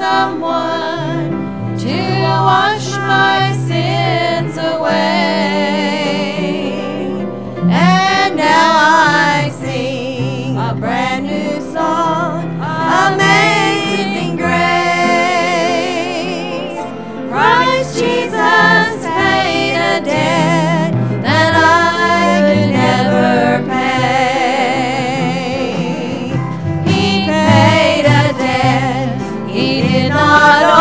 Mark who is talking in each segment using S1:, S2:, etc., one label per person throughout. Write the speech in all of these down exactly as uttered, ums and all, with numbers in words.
S1: someone to wash my sins away. And now I sing a brand new song, Amazing Grace. Christ Jesus paid a debt that I could never pay. He paid a debt he did not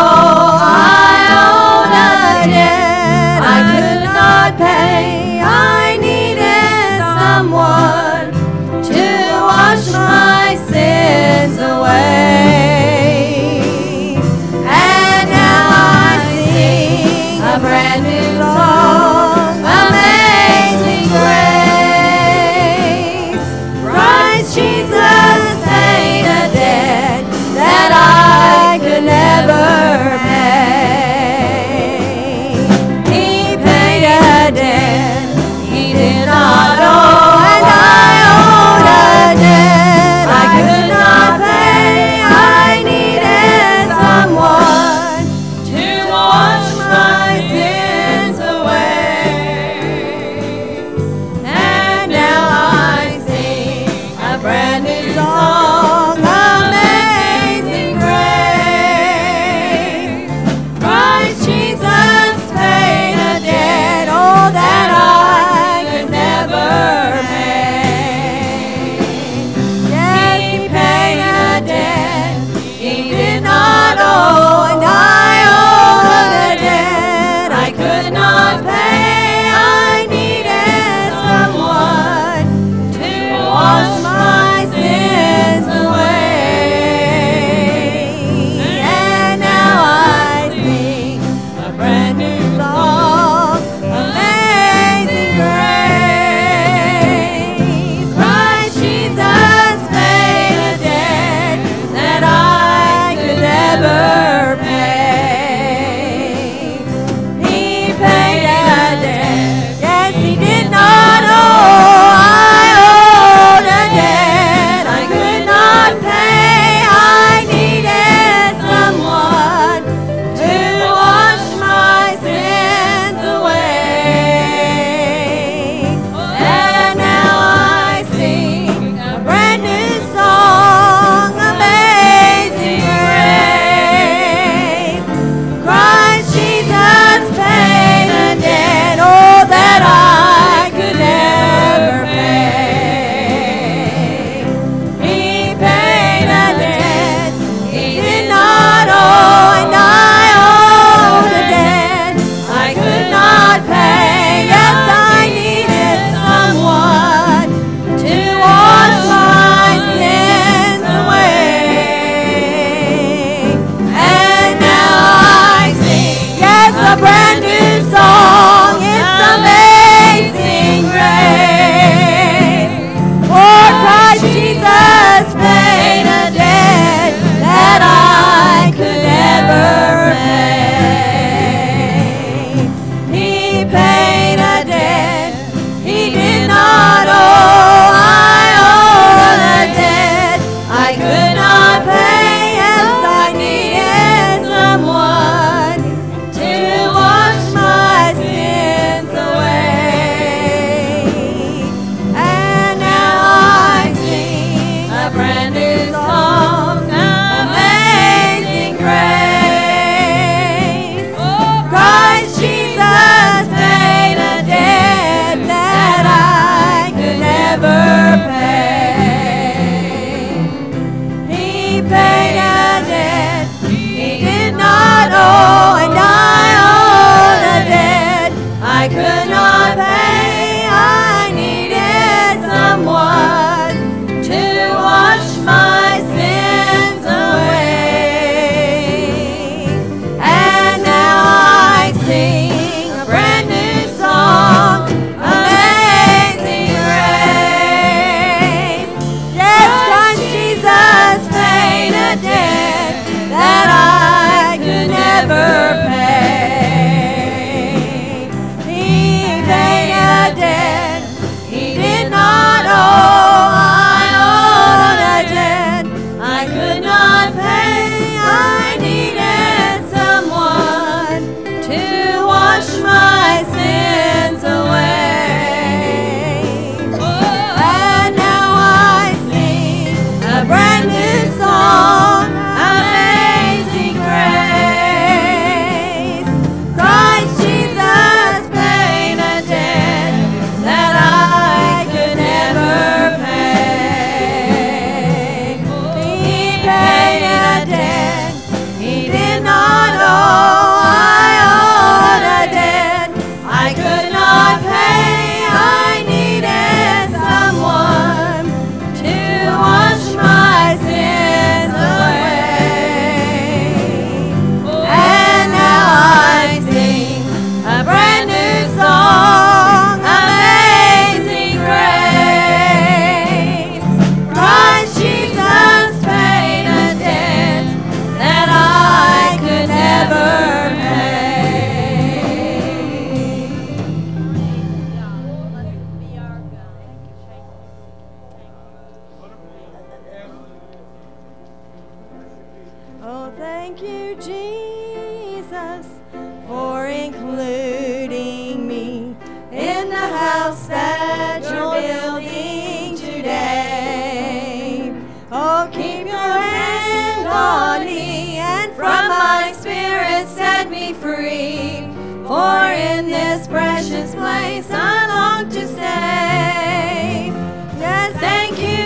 S1: Jesus, for including me in the house that you're building today. Oh, keep your hand on me, and from my spirit set me free. For in this precious place I long to stay. Yes, thank you,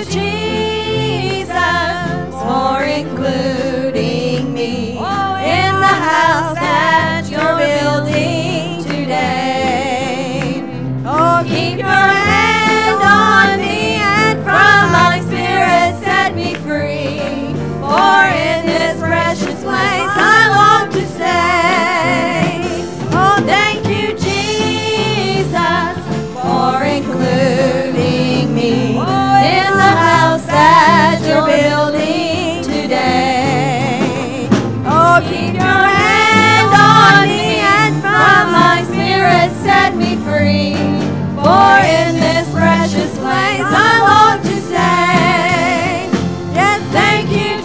S1: Jesus, for including me in the house that you're building today. Oh, keep your hand on me, and from my spirit set me free. For in this precious place I long to stay. Oh, thank you, Jesus, for including me in the house that you're building today. Oh, keep your hand on me, and from my spirit set me free. For in this precious place I long to stay. Yes, thank you,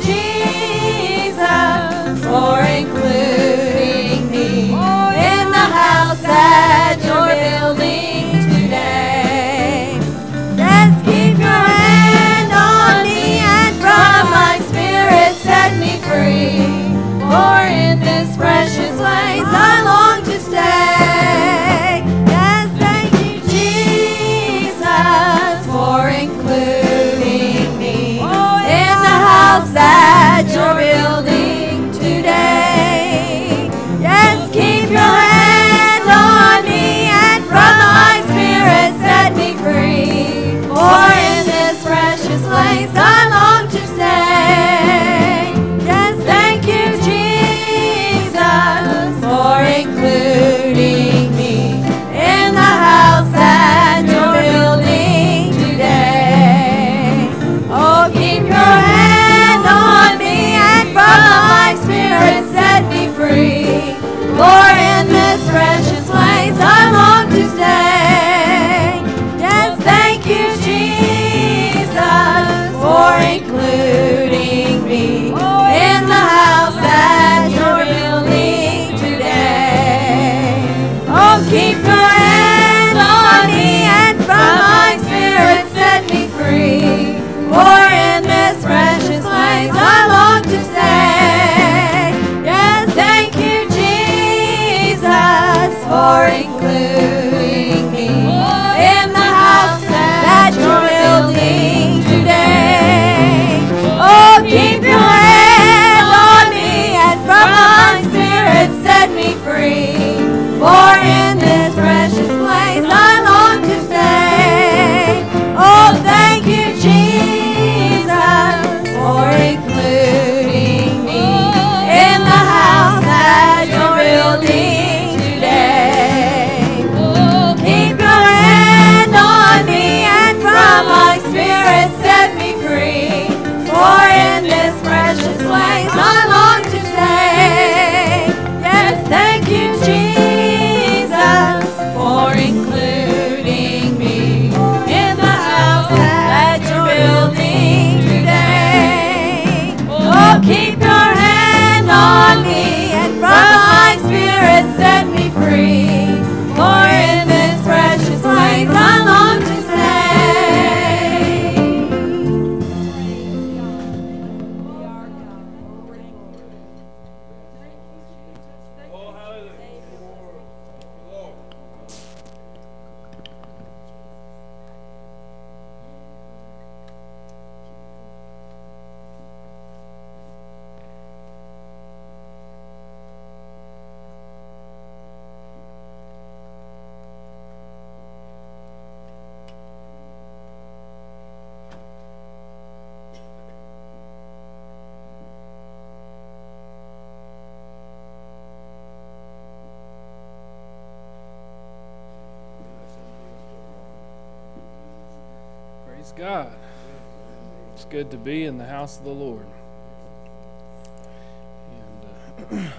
S1: Jesus, for including me in the house that you're building today. Yes, keep your hand on me, and from my spirit set me free. For in this precious place I long to stay. Yes, thank you, Jesus, for including me in the house that you're building today. Yes, keep your hand on me, and from my spirit set me free. For in this precious place I long to stay. Yes, thank you, Jesus, for including me in the house that you're building today. Oh, keep your hand on me, and from my spirit set me free. For in this precious place I long to stay. Yes, thank you, Jesus, for including me in the house that you're building today. Oh, keep your hand on me, and from my spirit set me free. For in this precious place I long to stay. Yes, thank you, Jesus, for including me in the house that you're building today. Oh, keep your hand on me, and from my spirit set me free. For in this precious place I long to stay. Oh, thank you, Jesus, for including me in the house that you're building today. Oh, keep your hand on me, and from my spirit set me free. For in this precious place I long to stay. Yes, thank you, Jesus, for including me in the house that you're building today. Oh, keep your hand on me, and from my spirit set me free. For in this precious place I long to
S2: Praise God. It's good to be in the house of the Lord. And uh,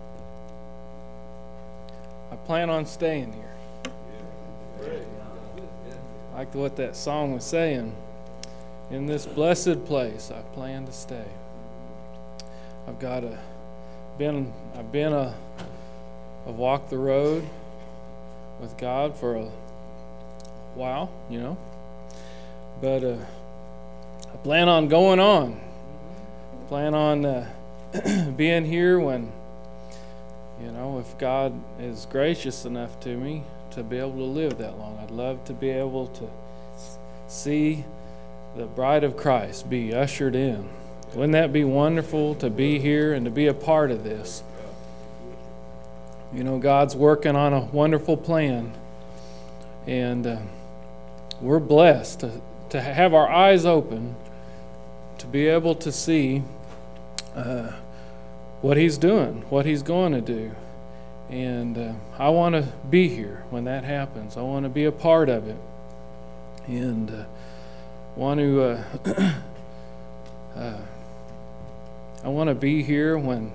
S2: I plan on staying here. Like what that song was saying. In this blessed place, I plan to stay. I've got a been I've been a I've walked the road with God for a while, you know, but uh, I plan on going on. Plan on uh, being here when, you know, if God is gracious enough to me to be able to live that long. I'd love to be able to see the bride of Christ be ushered in. Wouldn't that be wonderful to be here and to be a part of this? You know, God's working on a wonderful plan, and uh, we're blessed to, to have our eyes open to be able to see uh, what He's doing, what He's going to do. And uh, I want to be here when that happens. I want to be a part of it. And uh, want to uh, uh, I want to be here when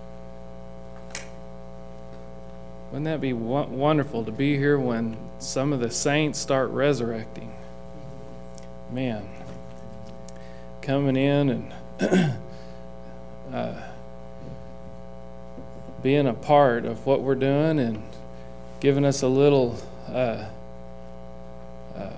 S2: wouldn't that be wo- wonderful to be here when some of the saints start resurrecting? Man, coming in and uh, being a part of what we're doing and giving us a little uh, uh,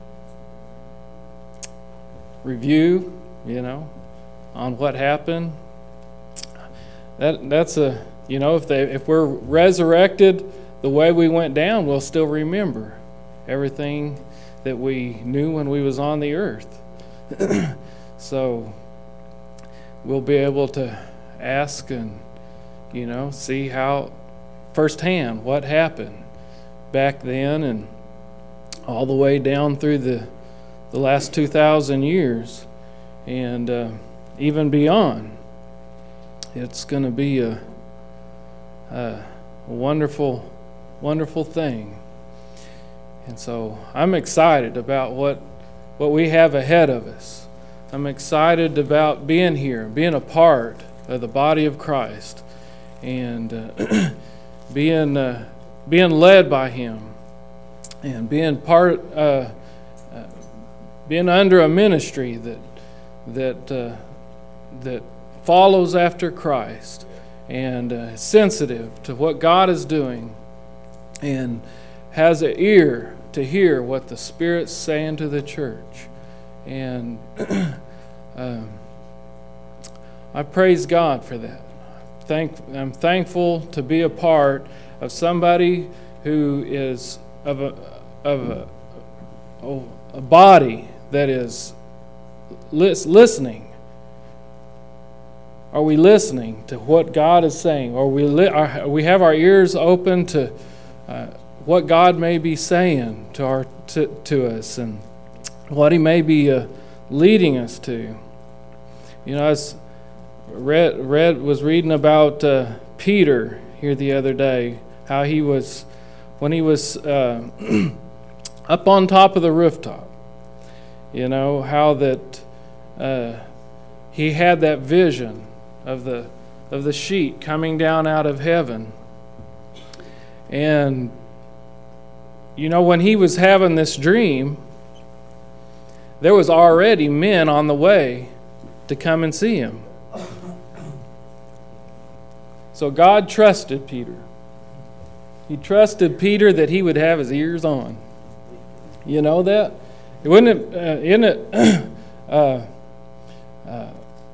S2: review, you know, on what happened. That that's a you know if they if we're resurrected the way we went down, we'll still remember everything that we knew when we was on the earth. So we'll be able to ask and you know see how firsthand what happened back then and all the way down through the the last two thousand years and uh, even beyond. It's going to be a, a wonderful, wonderful thing. And so I'm excited about what what we have ahead of us. I'm excited about being here, being a part of the body of Christ, and uh, being uh, being led by Him, and being part, uh, uh, being under a ministry that that uh, that follows after Christ and uh, sensitive to what God is doing, and has an ear to hear what the Spirit's saying to the church. And um, I praise God for that. Thank, I'm thankful to be a part of somebody who is of a of a, oh, a body that is lis- listening. Are we listening to what God is saying? Are we li- are we have our ears open to uh, what God may be saying to our to, to us and what He may be uh, leading us to? You know, I was read, read was reading about uh, Peter here the other day, how he was when he was uh, up on top of the rooftop. You know how that uh, he had that vision of the of the sheet coming down out of heaven. And you know, when he was having this dream, there was already men on the way to come and see him. So God trusted Peter. He trusted Peter that he would have his ears on. You know that? Wouldn't it, uh, isn't it uh, uh,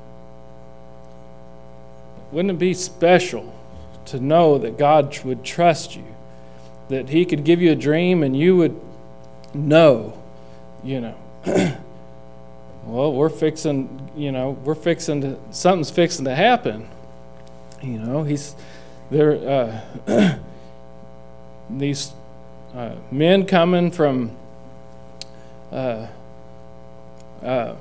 S2: wouldn't it be special to know that God would trust you, that He could give you a dream and you would know, you know, well, we're fixing, you know, we're fixing to, something's fixing to happen. You know, He's there. Uh, these uh, men coming from uh, uh,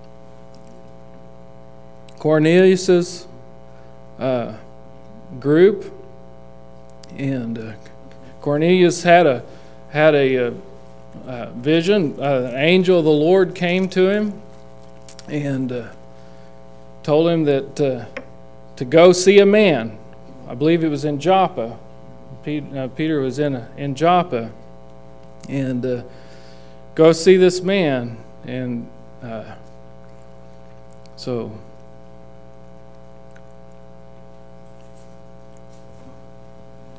S2: Cornelius's Uh, group, and uh, Cornelius had a had a, a, a vision. Uh, an angel of the Lord came to him and uh, told him that uh, to go see a man. I believe it was in Joppa. Peter, uh, Peter was in a, in Joppa, and uh, go see this man. And uh, so.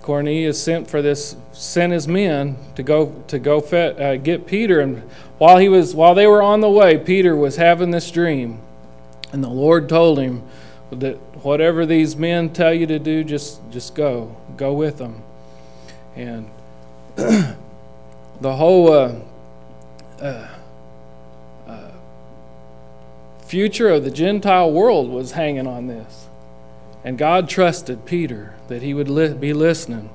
S2: Cornelius sent for this, sent his men to go to go fet, uh, get Peter. And while he was, while they were on the way, Peter was having this dream, and the Lord told him that whatever these men tell you to do, just just go, go with them. And the whole uh, uh, uh, future of the Gentile world was hanging on this. And God trusted Peter that he would li- be listening.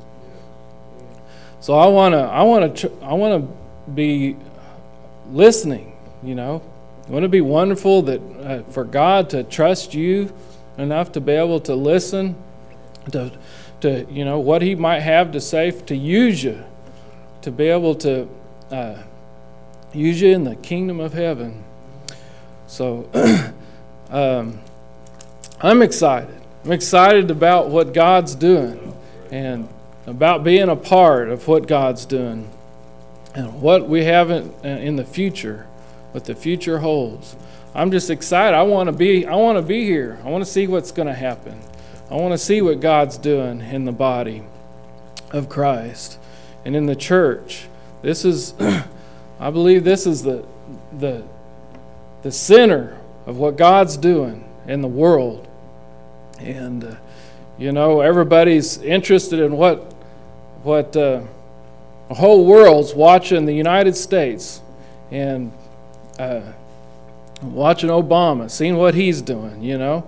S2: So I want to I want to tr- I want to be listening, you know. Wouldn't it be wonderful that uh, for God to trust you enough to be able to listen to to you know what he might have to say, to use you, to be able to uh, use you in the kingdom of heaven. So um, I'm excited. I'm excited about what God's doing and about being a part of what God's doing and what we have in, in the future, what the future holds. I'm just excited. I want to be I want to be here. I want to see what's going to happen. I want to see what God's doing in the body of Christ and in the church. This is I believe this is the the the center of what God's doing in the world. And, uh, you know, everybody's interested in what what uh, the whole world's watching the United States and uh, watching Obama, seeing what he's doing, you know.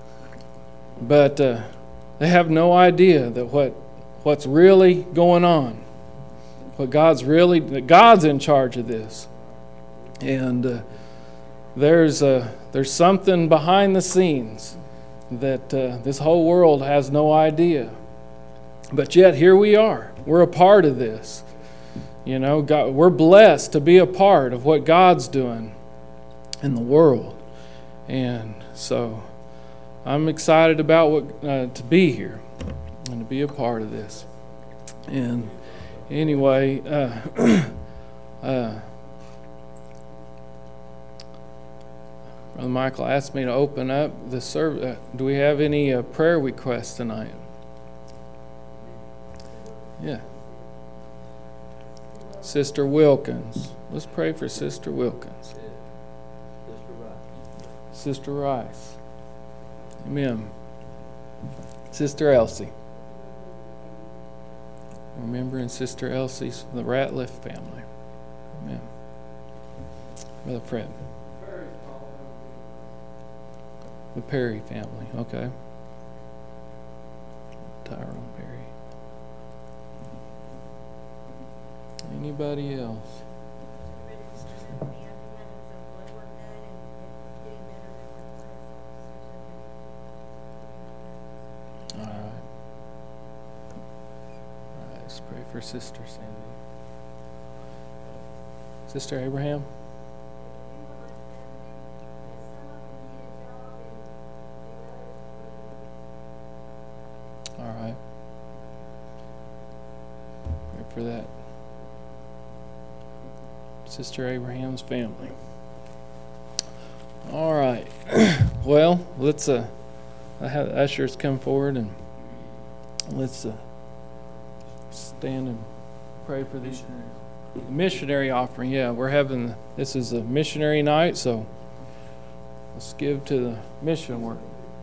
S2: But uh, they have no idea that what what's really going on, what God's really, that God's in charge of this. And uh, there's uh, there's something behind the scenes that uh, this whole world has no idea. But yet here we are. We're a part of this. You know, God, we're blessed to be a part of what God's doing in the world. And so I'm excited about what uh, to be here and to be a part of this. And anyway, uh, uh, Brother Michael asked me to open up the service. Uh, do we have any uh, prayer requests tonight? Yeah. Sister Wilkins. Let's pray for Sister Wilkins. Sister Rice. Amen. Sister Elsie. Remembering Sister Elsie's the Ratliff family. Amen. Brother Fred. The Perry family, okay. Tyrone Perry. Anybody else? All right. All right, let's pray for Sister Sandy. Sister Abraham? All right. Pray for that. Sister Abraham's family. All right. Well, let's uh, I have the ushers come forward and let's uh, stand and pray for the missionary. missionary offering. Yeah, we're having this is a missionary night, so let's give to the mission work.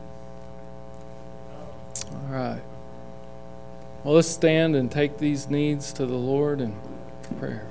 S2: All right. Well, let's stand and take these needs to the Lord in prayer.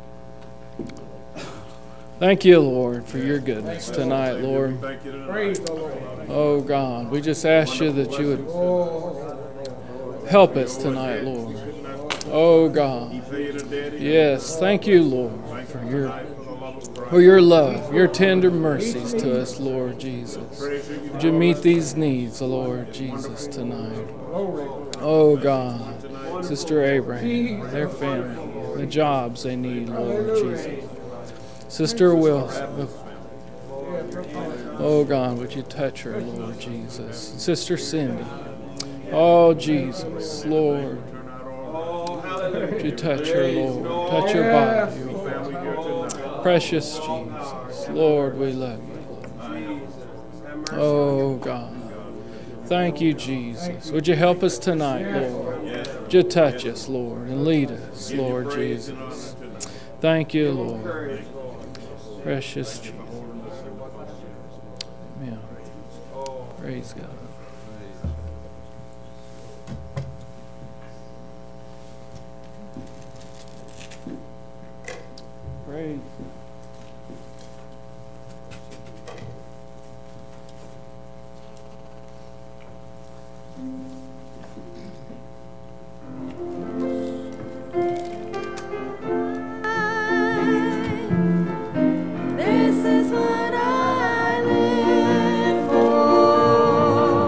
S2: Thank you, Lord, for your goodness tonight, Lord. Oh, God, we just ask you that you would help us tonight, Lord. Oh, God. Yes, thank you, Lord, for your for your love, your tender mercies to us, Lord Jesus. Would you meet these needs, Lord Jesus, tonight? Oh, God. Sister Abraham, their family, the jobs they need, Lord Jesus. Sister Wilson, oh God, would you touch her, Lord Jesus. Sister Cindy, oh Jesus, Lord, would you touch her, Lord, touch her body, oh, precious Jesus, Lord, we love you. Oh God, thank you, Jesus. Would you help us tonight, Lord? Just touch us, Lord, and lead us, Lord Jesus. Thank you, Lord. Precious Jesus. Yeah. Praise God. Praise God.
S1: This is what I live for.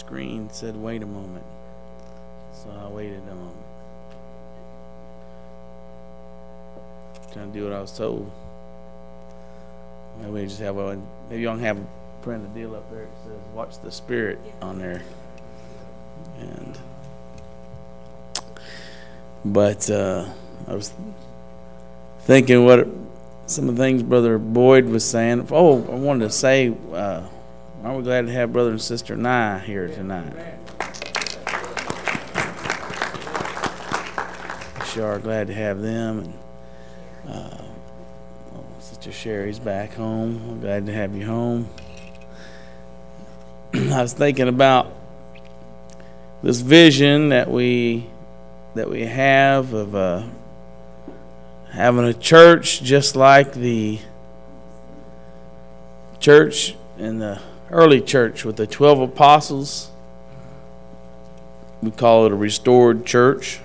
S3: screen said, wait a moment. So I waited a moment. Trying to do what I was told. Maybe we just have a, maybe y'all can have print a deal up there that says watch the Spirit on there. And but uh, I was thinking what some of the things Brother Boyd was saying. Oh, I wanted to say, uh, aren't we glad to have Brother and Sister Nye here tonight? We sure are glad to have them. And uh, oh, Sister Sherry's back home. I'm glad to have you home. I was thinking about this vision that we that we have of uh, having a church just like the church in the early church with the twelve apostles. We call it a restored church.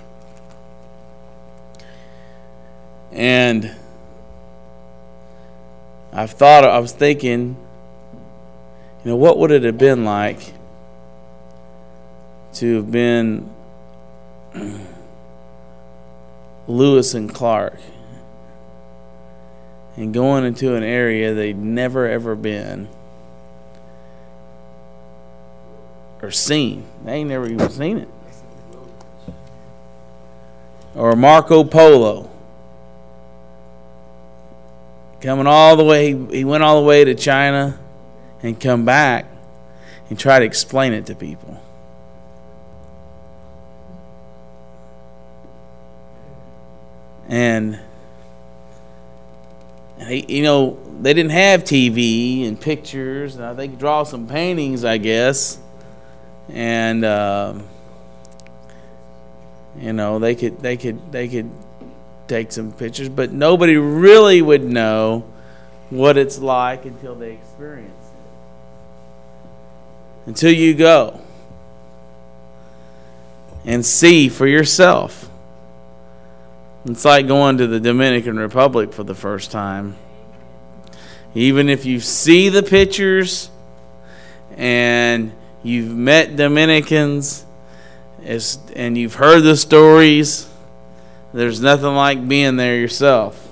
S3: And I've thought, I was thinking, you know, what would it have been like to have been Lewis and Clark and going into an area they'd never ever been or seen. They ain't never even seen it. Or Marco Polo coming all the way, he went all the way to China and come back and try to explain it to people. And, and he, you know, they didn't have T V and pictures. Now they could draw some paintings, I guess, and uh, you know they could they could they could take some pictures, but nobody really would know what it's like until they experience it. Until you go and see for yourself. It's like going to the Dominican Republic for the first time. Even if you see the pictures and you've met Dominicans and you've heard the stories, there's nothing like being there yourself.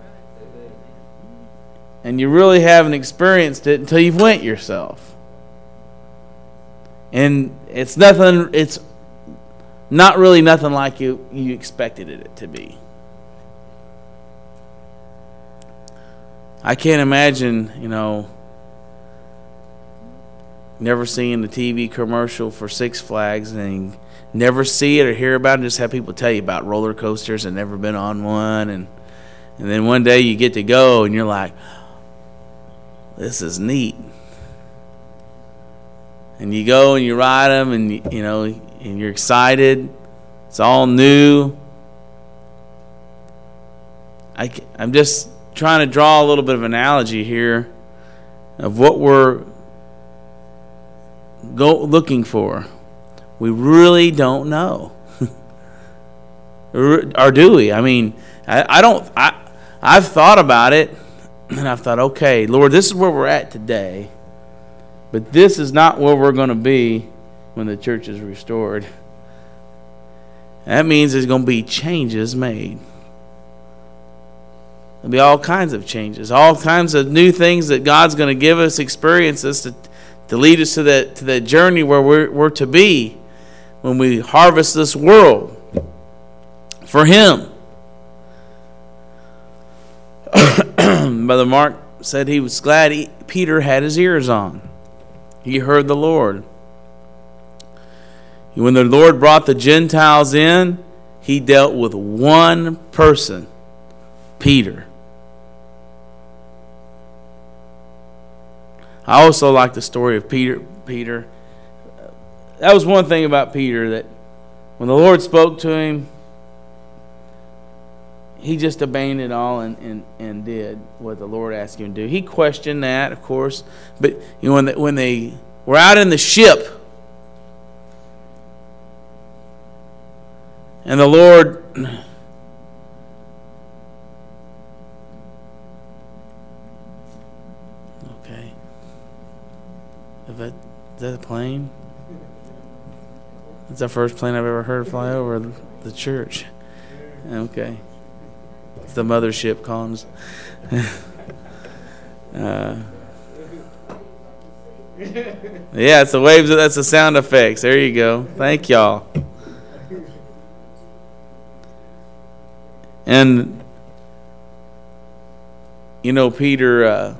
S3: And you really haven't experienced it until you've went yourself. And it's nothing, it's not really nothing like you, you expected it to be. I can't imagine, you know, never seeing the T V commercial for Six Flags and never see it or hear about it, just have people tell you about roller coasters and never been on one, and and then one day you get to go and you're like, this is neat. And you go and you ride them and you know and you're excited. It's all new. I, I'm just trying to draw a little bit of an analogy here of what we're go looking for. We really don't know. Or do we? I mean, I, I don't, I, I've thought about it, and I've thought, okay, Lord, this is where we're at today, but this is not where we're going to be when the church is restored. That means there's going to be changes made. There'll be all kinds of changes, all kinds of new things that God's going to give us, experiences to, to lead us to that to that journey where we're, we're to be when we harvest this world for Him. Brother Mark said he was glad he, Peter had his ears on. He heard the Lord. When the Lord brought the Gentiles in, He dealt with one person, Peter. I also like the story of Peter. Peter. That was one thing about Peter, that when the Lord spoke to him, he just abandoned it all and, and, and did what the Lord asked him to do. He questioned that, of course, but you know when they, when they were out in the ship, and the Lord okay. Is that, is that a plane? It's the first plane I've ever heard fly over the church. Okay. It's the mothership calling us. uh, yeah, it's the waves. That's the sound effects. There you go. Thank y'all. And, you know, Peter, uh,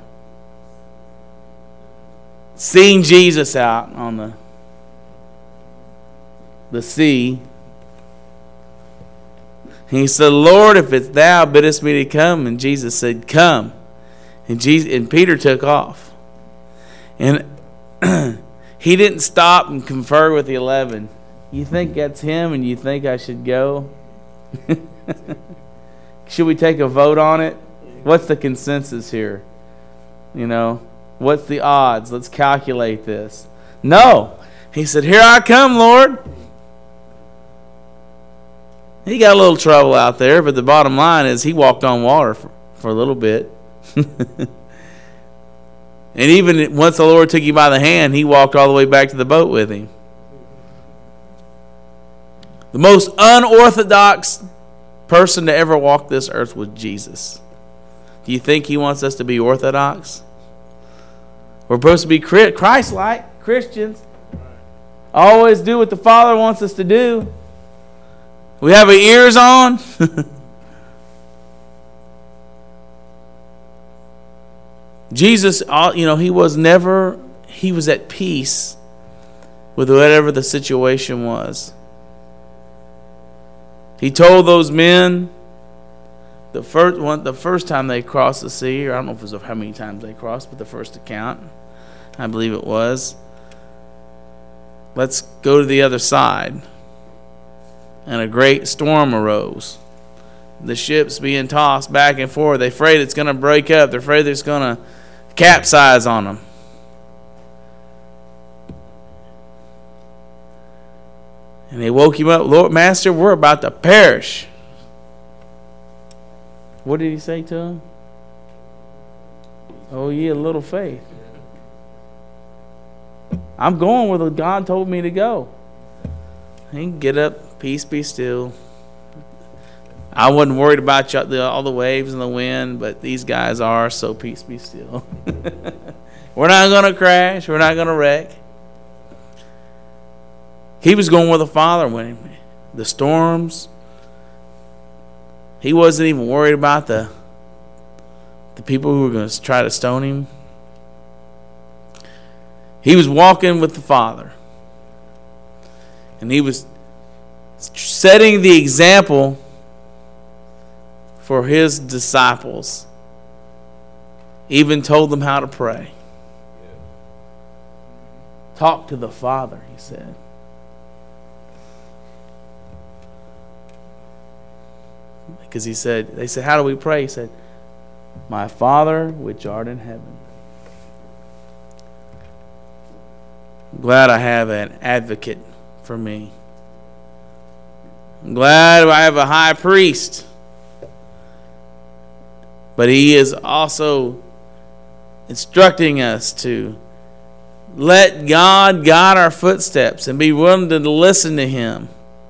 S3: seeing Jesus out on the the sea, he said, Lord, if it's thou, biddest me to come. And Jesus said, come. And Jesus and Peter took off. And he didn't stop and confer with the eleven. You think that's him and you think I should go? Should we take a vote on it? What's the consensus here? You know, what's the odds? Let's calculate this. No. He said, here I come, Lord. He got a little trouble out there, but the bottom line is he walked on water for, for a little bit. And even once the Lord took him by the hand, he walked all the way back to the boat with him. The most unorthodox person to ever walk this earth was Jesus. Do you think he wants us to be orthodox? We're supposed to be Christ-like Christians. Always do what the Father wants us to do. We have our ears on. Jesus, you know, he was never, he was at peace with whatever the situation was. He told those men the first one, the first time they crossed the sea, or I don't know if it was how many times they crossed, but the first account, I believe it was, let's go to the other side. And a great storm arose. The ship's being tossed back and forth. They're afraid it's going to break up. They're afraid it's going to capsize on them. And they woke him up. Lord, Master, we're about to perish. What did he say to him? Oh, ye of little faith. I'm going where God told me to go. He can get up, peace be still. I wasn't worried about all the waves and the wind, but these guys are, so peace be still. We're not going to crash. We're not going to wreck. He was going where the Father went. The storms. He wasn't even worried about the, the people who were going to try to stone him. He was walking with the Father. And he was setting the example for his disciples. Even told them how to pray. Talk to the Father, he said. Because he said, they said, how do we pray? He said, my Father which art in heaven. I'm glad I have an advocate for me. I'm glad I have a high priest. But he is also instructing us to let God guide our footsteps and be willing to listen to him.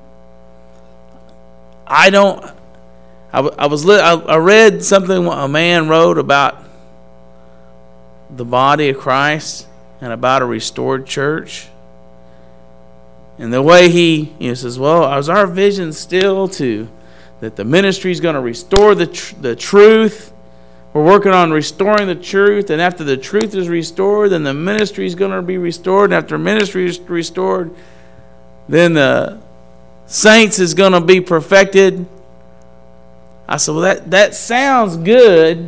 S3: I don't... I, I was I read something a man wrote about the body of Christ and about a restored church. And the way he, you know, says, well, is our vision still to that the ministry is going to restore the tr- the truth? We're working on restoring the truth, and after the truth is restored, then the ministry is going to be restored. And after ministry is restored, then the saints is going to be perfected. I said, well, that, that sounds good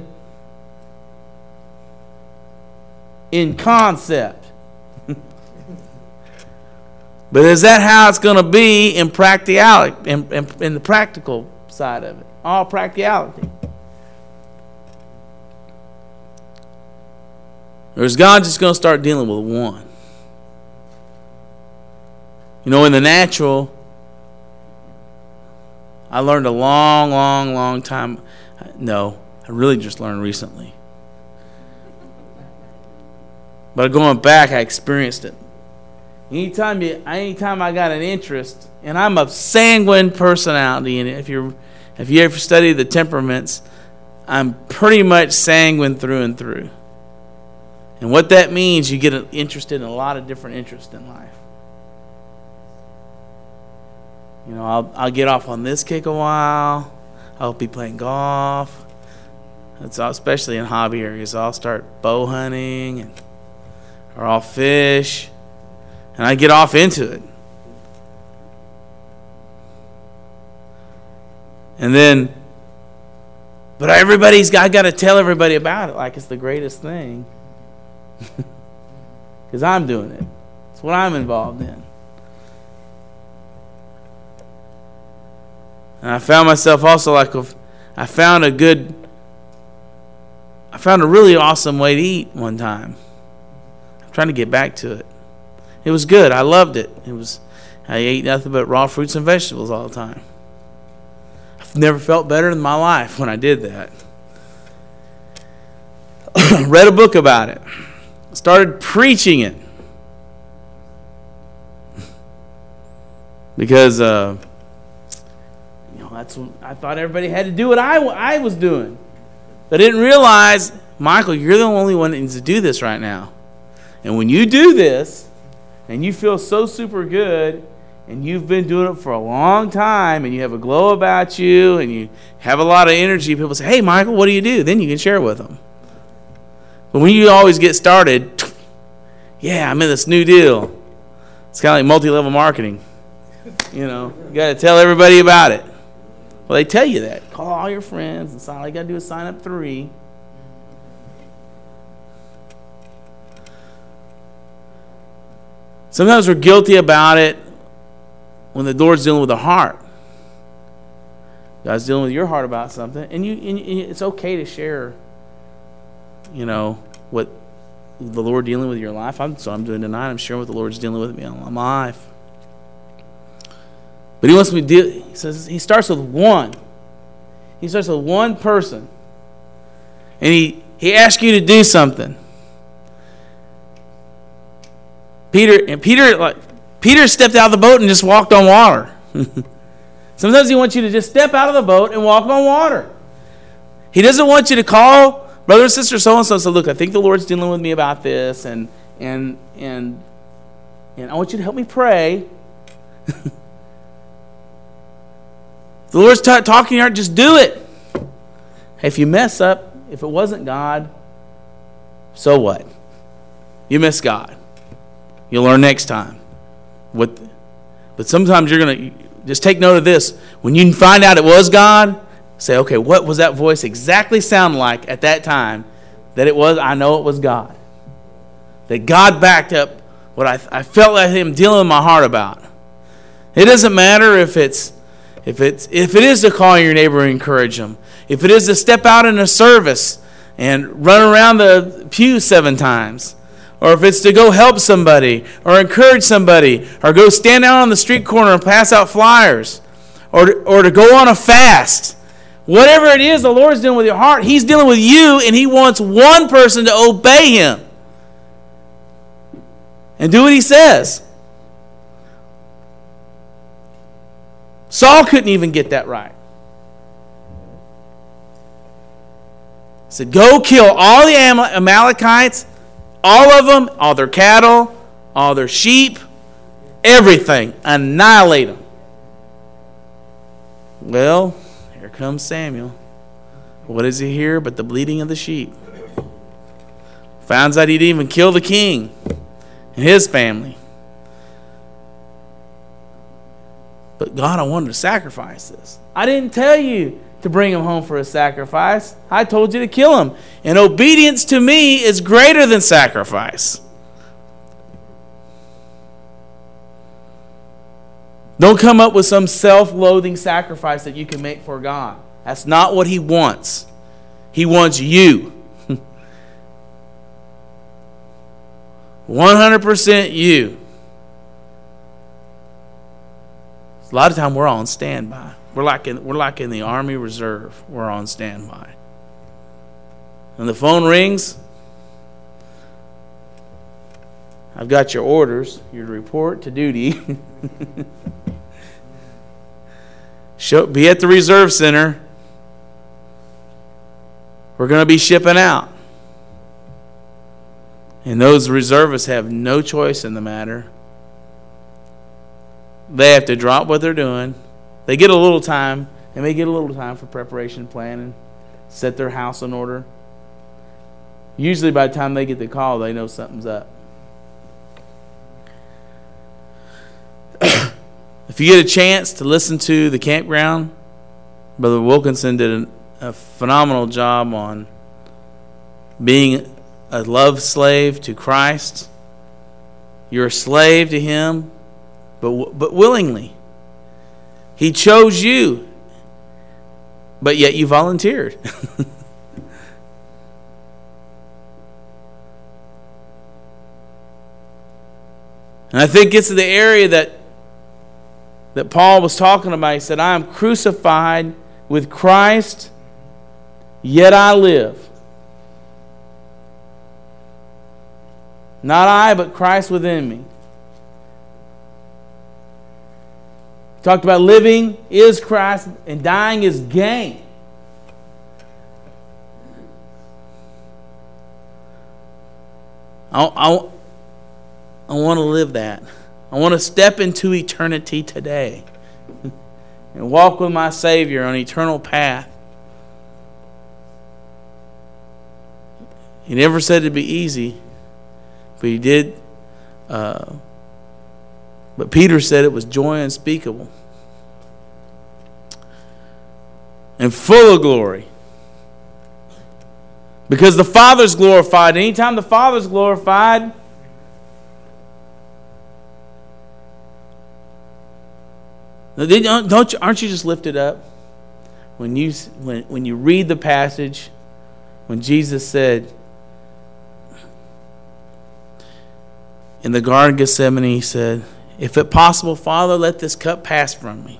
S3: in concept. But is that how it's going to be in practicality, in, in, in the practical side of it? All practicality. Or is God just going to start dealing with one? You know, in the natural, I learned a long, long, long time. No, I really just learned recently. But going back, I experienced it. Anytime you, anytime I got an interest, and I'm a sanguine personality, and if you're, if you ever study the temperaments, I'm pretty much sanguine through and through. And what that means, you get interested in a lot of different interests in life. You know, I'll I'll get off on this kick a while. I'll be playing golf. It's all, especially in hobby areas. I'll start bow hunting, and, or I'll fish, and I get off into it. And then, but everybody's got, I got to tell everybody about it like it's the greatest thing. Because I'm doing it. It's what I'm involved in. And I found myself also like, I found a good, I found a really awesome way to eat one time. I'm trying to get back to it. It was good. I loved it. It was, I ate nothing but raw fruits and vegetables all the time. I've never felt better in my life when I did that. Read a book about it. Started preaching it. Because, uh, you know, that's what I thought everybody had to do what I, I was doing. But I didn't realize, Michael, you're the only one that needs to do this right now. And when you do this, and you feel so super good, and you've been doing it for a long time, and you have a glow about you, and you have a lot of energy, people say, hey, Michael, what do you do? Then you can share with them. But when you always get started, yeah, I'm in this new deal. It's kind of like multi-level marketing. You know, you got to tell everybody about it. Well, they tell you that. Call all your friends, and all you got to do is sign up three. Sometimes we're guilty about it when the Lord's dealing with the heart. God's dealing with your heart about something, and you, and it's okay to share, you know, what the Lord dealing with your life. I'm, so I'm doing tonight. I'm sharing what the Lord's dealing with me on my life. But he wants me to deal. He says he starts with one. He starts with one person, and he he asks you to do something. Peter and Peter like Peter stepped out of the boat and just walked on water. Sometimes he wants you to just step out of the boat and walk on water. He doesn't want you to call brother and sister so and so and say, look, I think the Lord's dealing with me about this, and and and and I want you to help me pray. The Lord's t- talking to your heart, just do it. Hey, if you mess up, if it wasn't God, so what? You miss God. You'll learn next time. What? But sometimes you're going to, just take note of this. When you find out it was God, say, okay, what was that voice exactly sound like at that time that it was? I know it was God. That God backed up what I, I felt like him dealing with my heart about. It doesn't matter if it's If it's if it is to call your neighbor and encourage them, if it is to step out in a service and run around the pew seven times, or if it's to go help somebody or encourage somebody, or go stand out on the street corner and pass out flyers, or to, or to go on a fast, whatever it is the Lord's dealing with your heart, he's dealing with you, and he wants one person to obey him and do what he says. Saul couldn't even get that right. He said, go kill all the Amalekites, all of them, all their cattle, all their sheep, everything. Annihilate them. Well, here comes Samuel. What does he hear but the bleating of the sheep? Finds out he didn't even kill the king and his family. But God, I wanted to sacrifice this. I didn't tell you to bring him home for a sacrifice. I told you to kill him. And obedience to me is greater than sacrifice. Don't come up with some self-loathing sacrifice that you can make for God. That's not what he wants. He wants you. one hundred percent you. A lot of time we're on standby. We're like in, we're like in the Army Reserve. We're on standby. When the phone rings, I've got your orders, your report to duty. Show, be at the reserve center. We're going to be shipping out. And those reservists have no choice in the matter. They have to drop what they're doing. They get a little time, and they get a little time for preparation, planning, set their house in order. Usually by the time they get the call, they know something's up. If you get a chance to listen to the campground, Brother Wilkinson did an, a phenomenal job on being a love slave to Christ. You're a slave to Him, but but willingly. He chose you, but yet you volunteered. And I think it's the area that that Paul was talking about. He said, I am crucified with Christ, yet I live. Not I, but Christ within me. Talked about living is Christ and dying is gain. I, I, I want to live that. I want to step into eternity today and walk with my Savior on an eternal path. He never said it'd be easy, but he did. Uh, but Peter said it was joy unspeakable and full of glory. Because the Father's glorified. Anytime the Father's glorified, don't you, aren't you just lifted up when you when when you read the passage when Jesus said in the Garden of Gethsemane, He said, "If it possible, Father, let this cup pass from me.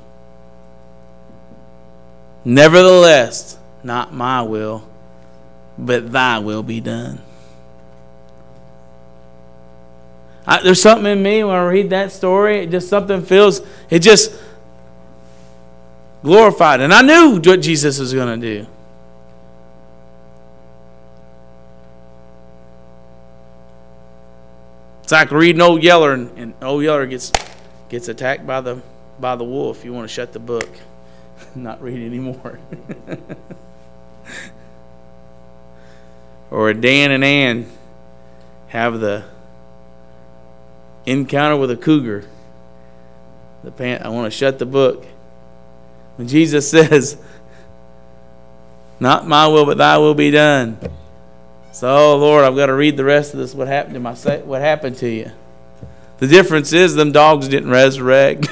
S3: Nevertheless, not my will, but Thy will be done." I, there's something in me when I read that story. It just something feels. It just glorified. And I knew what Jesus was going to do. It's like reading Old Yeller, and, and Old Yeller gets gets attacked by the by the wolf. You want to shut the book, not read anymore. Or Dan and Ann have the encounter with a cougar. The pan, I want to shut the book. When Jesus says, "Not my will, but Thy will be done." So, oh Lord, I've got to read the rest of this. What happened to my? What happened to you? The difference is, them dogs didn't resurrect.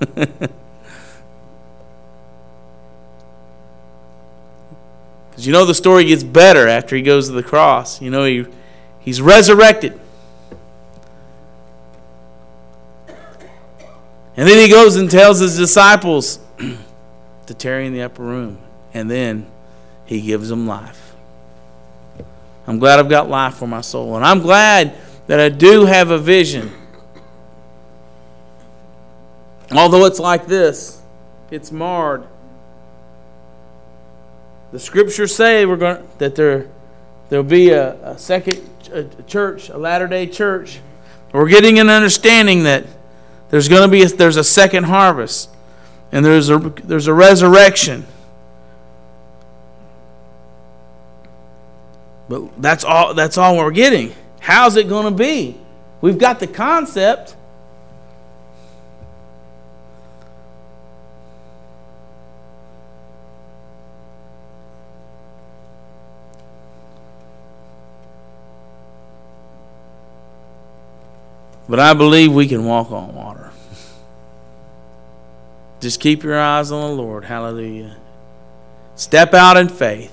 S3: Because you know the story gets better after He goes to the cross. You know he he's resurrected. And then He goes and tells His disciples to tarry in the upper room. And then He gives them life. I'm glad I've got life for my soul. And I'm glad that I do have a vision. Although it's like this, it's marred. The Scriptures say we're going that there there'll be a, a second a church, a Latter-day church. We're getting an understanding that there's going to be a, there's a second harvest, and there's a there's a resurrection. But that's all that's all we're getting. How's it going to be? We've got the concept. But I believe we can walk on water. Just keep your eyes on the Lord. Hallelujah. Step out in faith.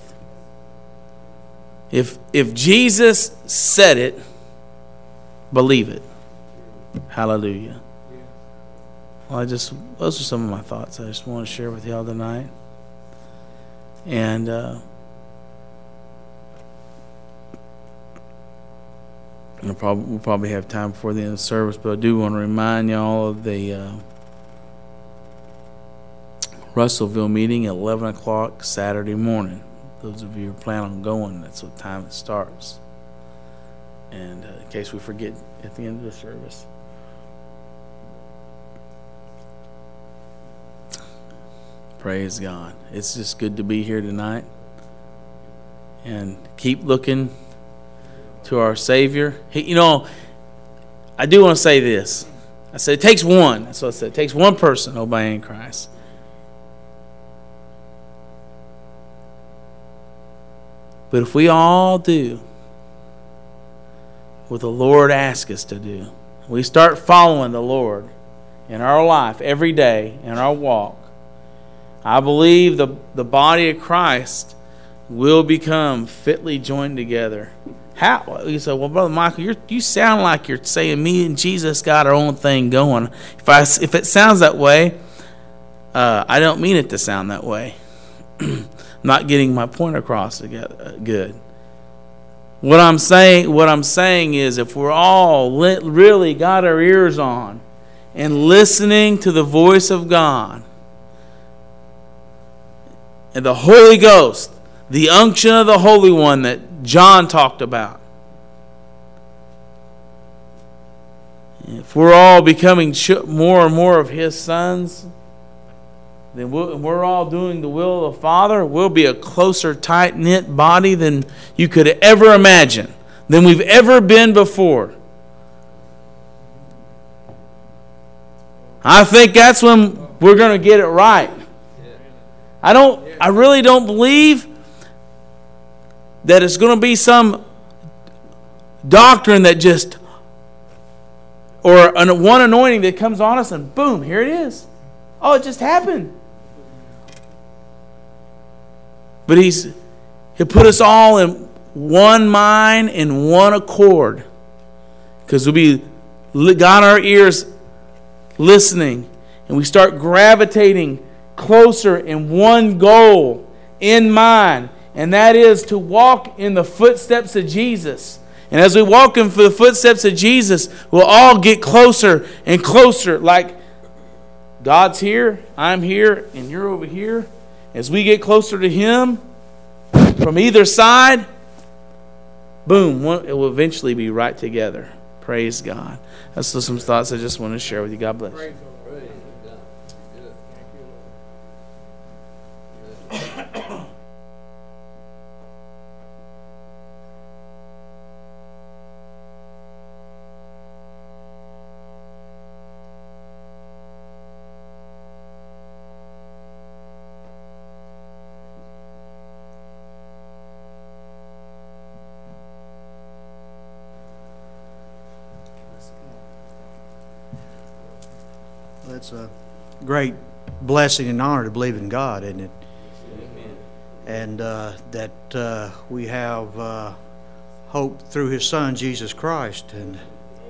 S3: If if Jesus said it, believe it. Hallelujah. Well, I just those are some of my thoughts I just want to share with y'all tonight. And uh, We'll probably, we'll probably have time before the end of the service, but I do want to remind y'all of the uh, Russellville meeting at eleven o'clock Saturday morning. Those of you who plan on going, that's what time it starts. And uh, in case we forget at the end of the service. Praise God. It's just good to be here tonight. And keep looking to our Savior. He, you know, I do want to say this. I said it takes one. That's what I said. It takes one person obeying Christ. But if we all do what the Lord asks us to do, we start following the Lord in our life every day, in our walk, I believe the, the body of Christ will become fitly joined together. How? You say, well, Brother Michael, you're, you sound like you're saying me and Jesus got our own thing going. If I, if it sounds that way, uh, I don't mean it to sound that way. I'm not getting my point across together, good. What I'm saying, what I'm saying is, if we're all li- really got our ears on and listening to the voice of God and the Holy Ghost, the unction of the Holy One that John talked about, if we're all becoming more and more of His sons, then we'll, we're all doing the will of the Father, we'll be a closer, tight-knit body than you could ever imagine, than we've ever been before. I think that's when we're going to get it right. I don't. I really don't believe that it's going to be some doctrine that just, or one anointing that comes on us and boom, here it is. Oh, it just happened. But He's He put us all in one mind and one accord, because we got our ears listening and we start gravitating closer in one goal in mind, and that is to walk in the footsteps of Jesus. And as we walk in the footsteps of Jesus, we'll all get closer and closer. Like God's here, I'm here, and you're over here. As we get closer to Him from either side, boom, it will eventually be right together. Praise God. That's just some thoughts I just want to share with you. God bless you.
S4: It's a great blessing and honor to believe in God, isn't it? Amen. And uh, that uh, we have uh, hope through His Son, Jesus Christ. And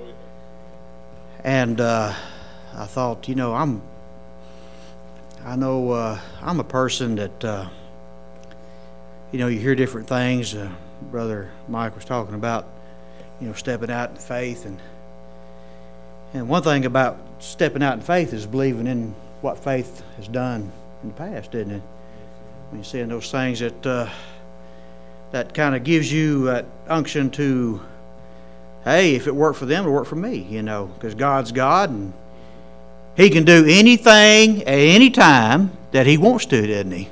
S4: and uh, I thought, you know, I'm, I know uh, I'm a person that, uh, you know, you hear different things. Uh, Brother Mike was talking about, you know, stepping out in faith, and and one thing about stepping out in faith is believing in what faith has done in the past, isn't it? When you're seeing those things that uh, that kind of gives you that unction to, hey, if it worked for them, it'll work for me, you know, because God's God and He can do anything at any time that He wants to, doesn't He?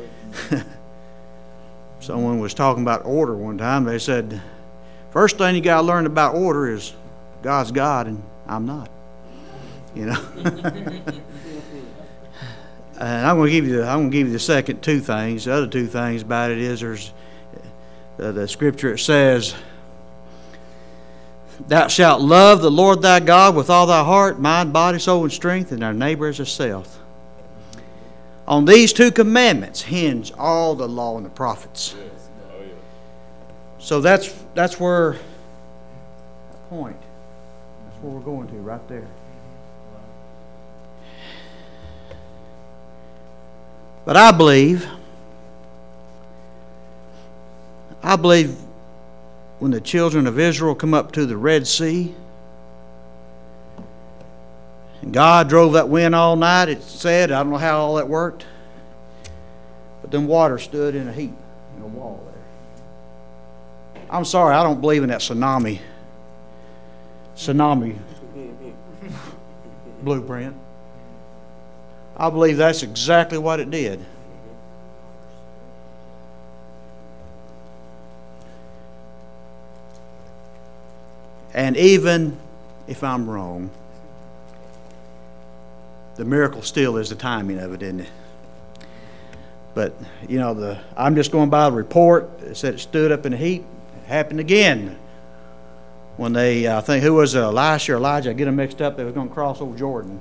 S4: Someone was talking about order one time. They said, first thing you got to learn about order is God's God and I'm not. You know. And I'm going to give you the, I'm going to give you the second two things. The other two things about it is there's uh, the scripture. It says, "Thou shalt love the Lord thy God with all thy heart, mind, body, soul, and strength, and thy neighbor as thyself." On these two commandments hinge all the law and the prophets. Yes. Oh, yeah. So that's that's where that point. That's where we're going to right there. But I believe, I believe when the children of Israel come up to the Red Sea, and God drove that wind all night, it said, I don't know how all that worked, but then water stood in a heap in a wall there. I'm sorry, I don't believe in that tsunami, tsunami blueprint. I believe that's exactly what it did. And even if I'm wrong, the miracle still is the timing of it, isn't it? But, you know, the I'm just going by the report. It said it stood up in a heap. It happened again. When they, I think, who was it, Elisha or Elijah? I get them mixed up. They was going to cross over Jordan.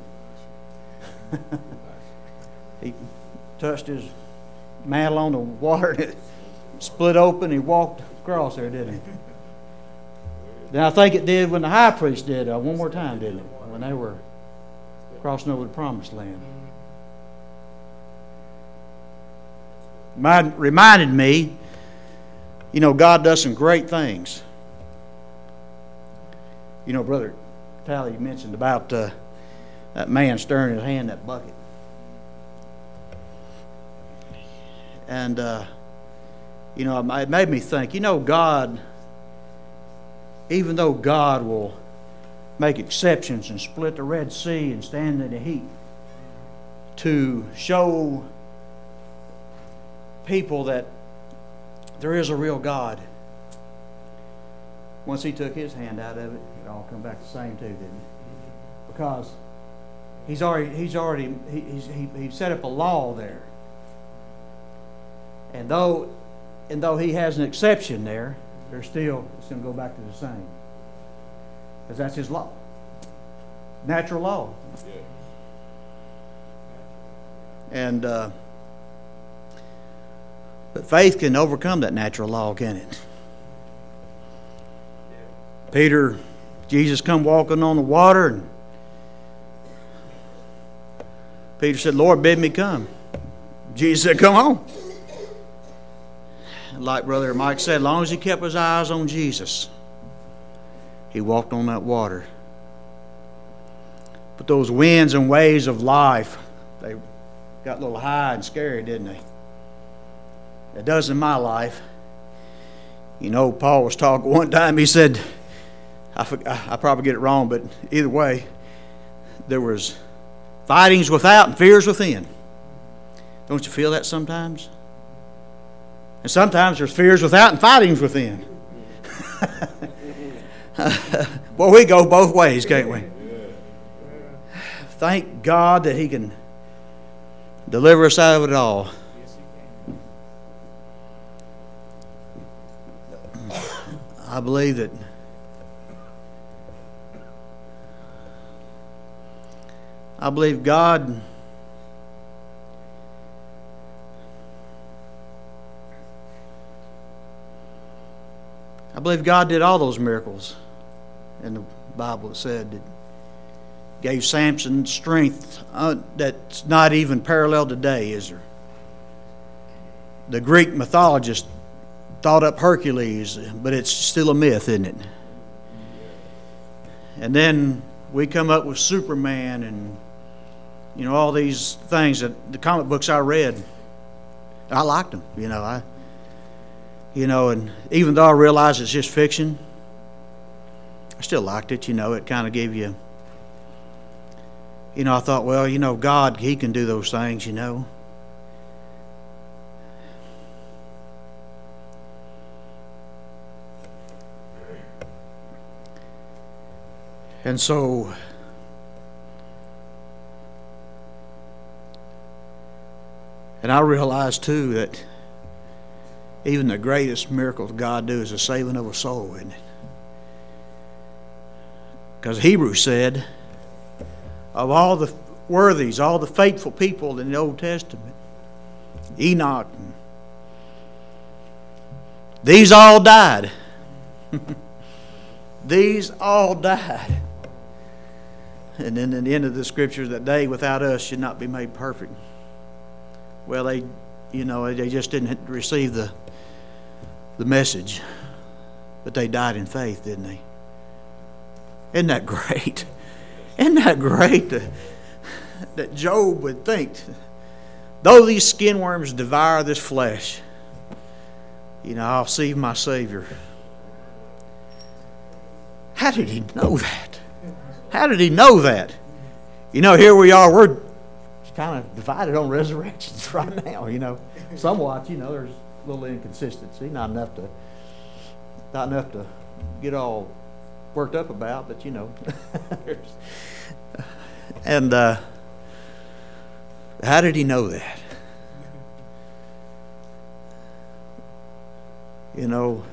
S4: He touched his mantle on the water and it split open. He walked across there, didn't he? Then I think it did when the high priest did uh, one more time, didn't it? When they were crossing over the promised land. Mind, reminded me, you know, God does some great things. You know, Brother Tally, you mentioned about uh, that man stirring his hand in that bucket. And, uh, you know, it made me think, you know, God, even though God will make exceptions and split the Red Sea and stand in the heat to show people that there is a real God, once he took his hand out of it, it all come back the same too, didn't it? Because he's already he's already he he's, he he set up a law there, and though and though he has an exception there, there's still it's going to go back to the same, because that's his law, natural law. And uh, but faith can overcome that natural law, can it? Peter, Jesus come walking on the water, and Peter said, Lord, bid me come. Jesus said, come on. Like Brother Mike said, as long as he kept his eyes on Jesus, he walked on that water. But those winds and waves of life, they got a little high and scary, didn't they? It does in my life. You know, Paul was talking one time, he said, I, I probably get it wrong, but either way, there was fightings without and fears within. Don't you feel that sometimes? And sometimes there's fears without and fightings within. Well, we go both ways, can't we? Thank God that he can deliver us out of it all. I believe that I believe God I believe God did all those miracles in the Bible. It said that gave Samson strength uh, that's not even parallel today, is there? The Greek mythologists thought up Hercules, but it's still a myth, isn't it? And then we come up with Superman and, you know, all these things that the comic books I read, I liked them, you know. I, you know, and even though I realize it's just fiction, I still liked it, you know. It kind of gave you, you know, I thought, well, you know, God, he can do those things, you know. And so, and I realize too that even the greatest miracles God do is the saving of a soul, isn't it? Because Hebrews said, of all the worthies, all the faithful people in the Old Testament, Enoch, these all died. These all died. And then at the end of the scripture, that they without us should not be made perfect. Well, they, you know, they just didn't receive the the message. But they died in faith, didn't they? Isn't that great? Isn't that great that, that Job would think, though these skin worms devour this flesh, you know, I'll see my Savior. How did he know that? How did he know that? You know, here we are, we're kind of divided on resurrections right now, you know. Somewhat, you know, there's a little inconsistency, not enough to not enough to get all worked up about, but you know. And uh, how did he know that? You know,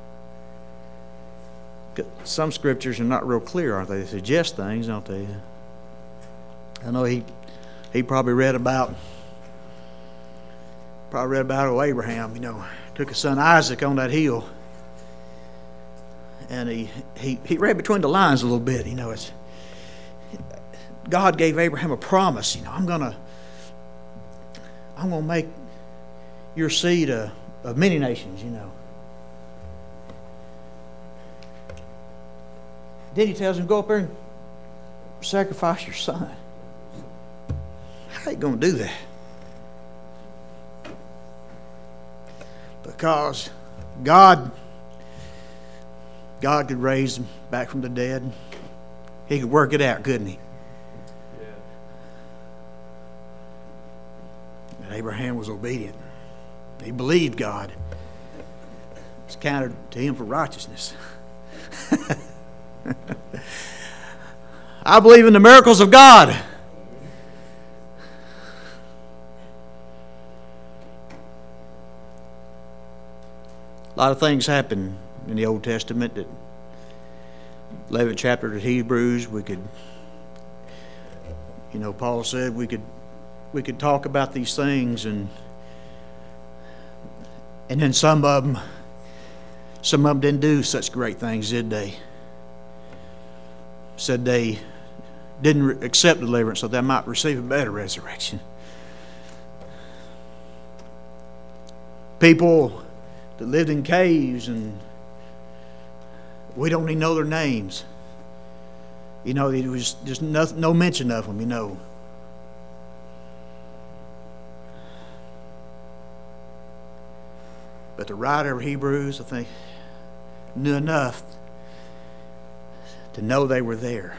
S4: some scriptures are not real clear, aren't they? They suggest things, don't they? I know he he probably read about probably read about old Abraham, you know, took his son Isaac on that hill. And he, he, he read between the lines a little bit, you know. It's God gave Abraham a promise, you know, I'm gonna I'm gonna make your seed a, of many nations, you know. Then he tells him, go up there and sacrifice your son. How are you going to do that? Because God, God could raise him back from the dead. He could work it out, couldn't he? Yeah. But Abraham was obedient. He believed God. It was counted to him for righteousness. I believe in the miracles of God. A lot of things happen in the Old Testament. That eleventh chapter of Hebrews, we could, you know, Paul said we could, we could talk about these things, and and then some of them, some of them didn't do such great things, did they? Said they didn't re- accept deliverance, so they might receive a better resurrection. People that lived in caves, and we don't even know their names. You know, there was just no, no mention of them, you know. But the writer of Hebrews, I think, knew enough to know they were there.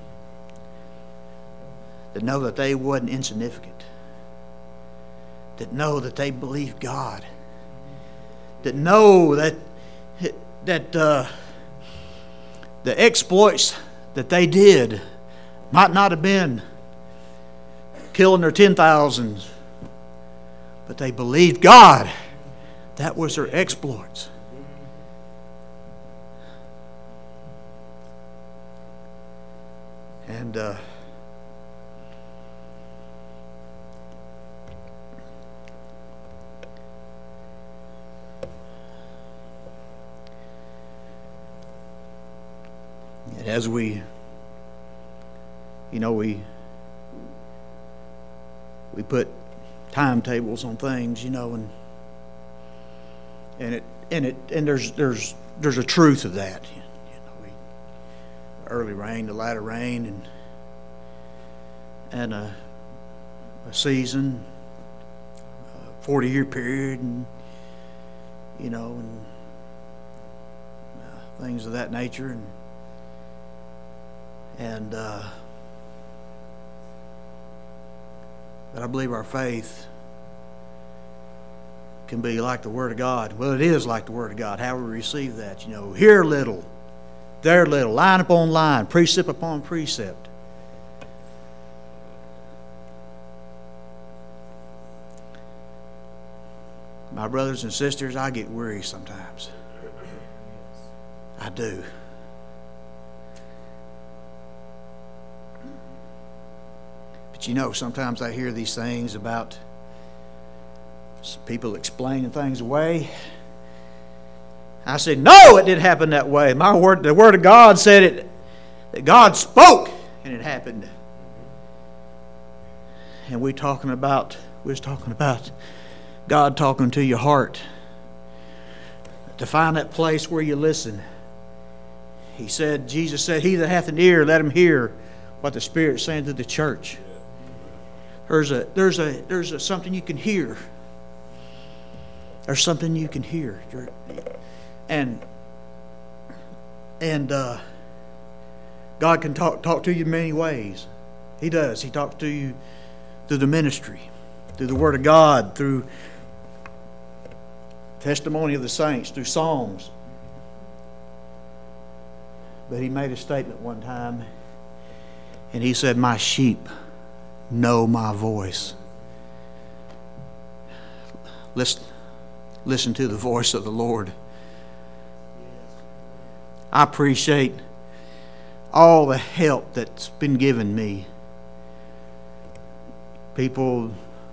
S4: To know that they wasn't insignificant. To know that they believed God. To know that that uh, the exploits that they did might not have been killing their ten thousands, but they believed God. That was their exploits. And uh, and as we, you know, we we put timetables on things, you know, and and it and it and there's there's there's a truth to that. Early rain, the latter rain, and and a, a season, a forty-year period, and you know, and uh, things of that nature, and and uh, but I believe our faith can be like the Word of God. Well, it is like the Word of God. How we receive that, you know, here little. There little, line upon line, precept upon precept. My brothers and sisters, I get weary sometimes. I do. But you know, sometimes I hear these things about people explaining things away. I said, no, it didn't happen that way. My word, the Word of God said it, that God spoke, and it happened. And we talking about, we was talking about God talking to your heart, to find that place where you listen. He said, Jesus said, he that hath an ear, let him hear what the Spirit's saying to the church. There's a there's a there's a, something you can hear. There's something you can hear. And and uh, God can talk talk to you in many ways. He does. He talks to you through the ministry, through the Word of God, through testimony of the saints, through songs. But he made a statement one time, and he said, my sheep know my voice. Listen, listen to the voice of the Lord. I appreciate all the help that's been given me. People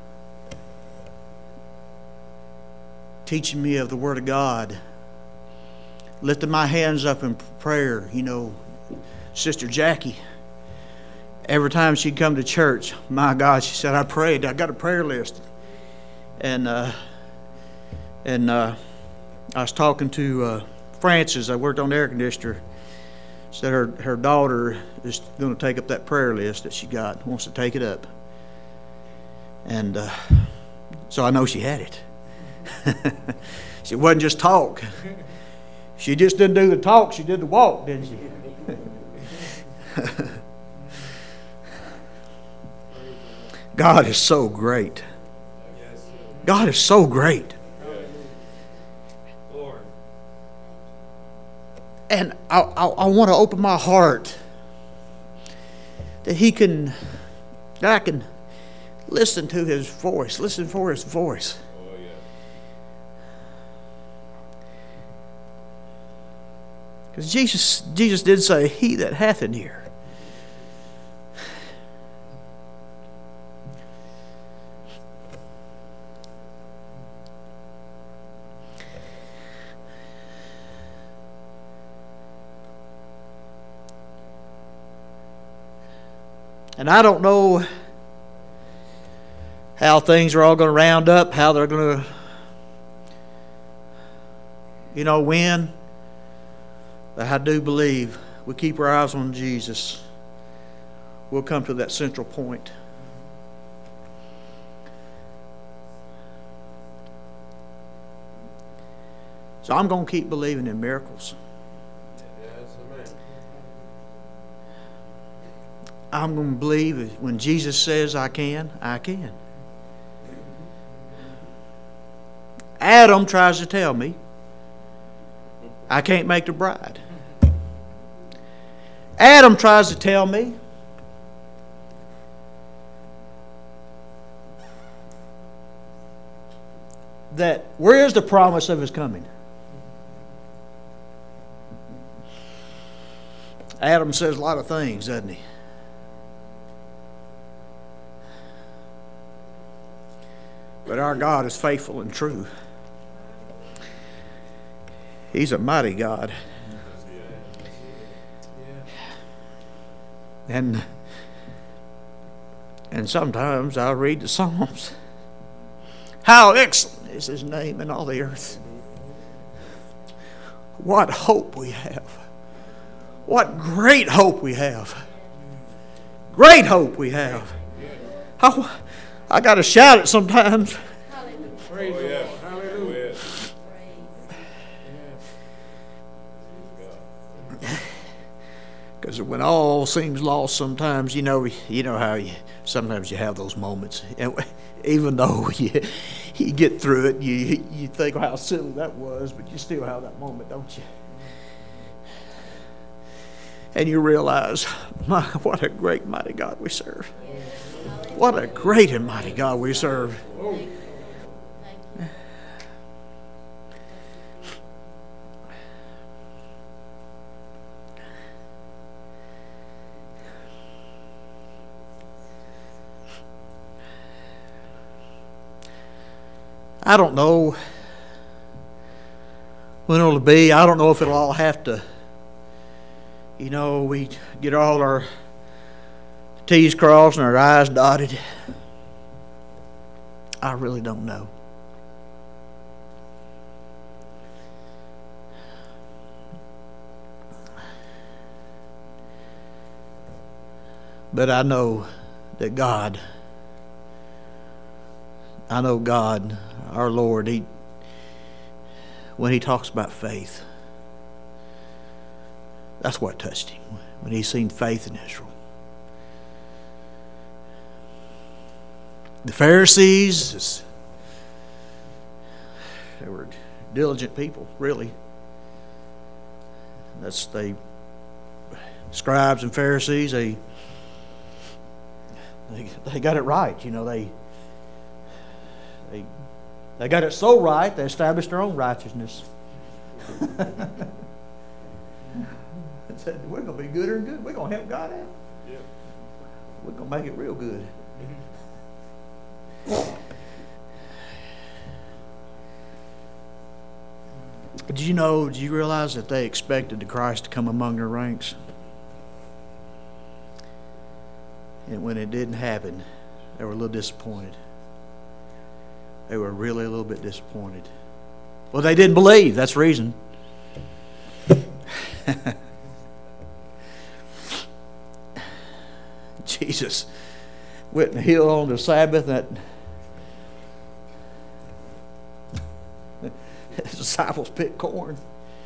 S4: teaching me of the Word of God, lifting my hands up in prayer. You know, Sister Jackie, every time she'd come to church, my God, she said, I prayed. I got a prayer list. And uh, and uh, I was talking to uh, Frances. I worked on the air conditioner. Said her, her daughter is going to take up that prayer list that she got, wants to take it up. And uh, so I know she had it. She wasn't just talk. She just didn't do the talk, she did the walk, didn't she? God is so great. God is so great. And I, I, I want to open my heart that He can, that I can listen to His voice, listen for His voice. Because Jesus, Jesus did say, he that hath an ear. And I don't know how things are all going to round up, how they're going to, you know, win. But I do believe we keep our eyes on Jesus, we'll come to that central point. So I'm going to keep believing in miracles. I'm going to believe that when Jesus says I can, I can. Adam tries to tell me I can't make the bride. Adam tries to tell me that where is the promise of His coming? Adam says a lot of things, doesn't he? But our God is faithful and true. He's a mighty God. And and sometimes I read the Psalms. How excellent is His name in all the earth. What hope we have. What great hope we have. Great hope we have. How, I got to shout it sometimes.
S2: Praise the Lord. Hallelujah.
S4: Because when all seems lost, sometimes you know you know how you sometimes you have those moments, and even though you you get through it, you you think how silly that was, but you still have that moment, don't you? And you realize, my, what a great, mighty God we serve. What a great and mighty God we serve. I don't know when it'll be. I don't know if it'll all have to, you know, we get all our T's crossed and our I's dotted. I really don't know. But I know that God, I know God, our Lord, He, when He talks about faith, that's what touched Him, when He seen faith in Israel. The Pharisees, they were diligent people, really. That's they scribes and Pharisees, they they they got it right, you know, they they they got it so right they established their own righteousness. They said, we're gonna be gooder and good, we're gonna help God out. Yeah. We're gonna make it real good. Did you know, did you realize that they expected the Christ to come among their ranks? And when it didn't happen, they were a little disappointed. They were really a little bit disappointed. Well, they didn't believe. That's the reason. Jesus went and healed on the Sabbath. That his disciples picked corn.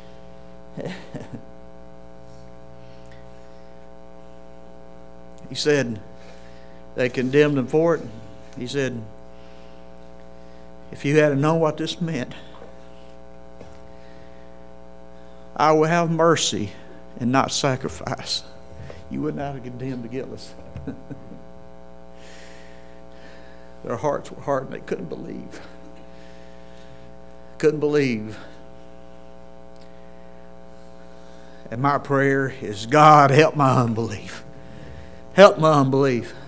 S4: He said they condemned him for it. He said, if you had known what this meant, I will have mercy and not sacrifice, you would not have condemned the guiltless. Their hearts were hardened. They couldn't believe. Couldn't believe. And my prayer is, God, help my unbelief. Help my unbelief.